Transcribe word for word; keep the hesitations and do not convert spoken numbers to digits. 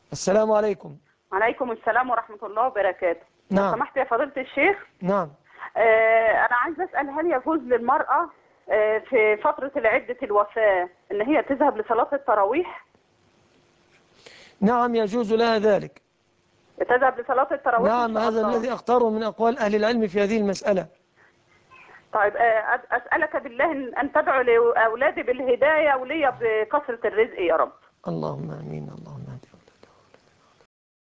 السلام عليكم. عليكم السلام ورحمة الله وبركاته. لو نعم. سمحت يا فضيلة الشيخ. نعم. آه أنا عايزة أسأل، هل يجوز للمرأة آه في فترة عدة الوفاة إن هي تذهب لصلاة التراويح؟ نعم يجوز لها ذلك. تذهب لصلاة التراويح إن نعم، شاء هذا الله. الذي أختاره من أقوال أهل العلم في هذه المسألة. طيب آه أسألك بالله أن تدعو لأولادي بالهداية ولي بكثرة الرزق يا رب. اللهم آمين. الله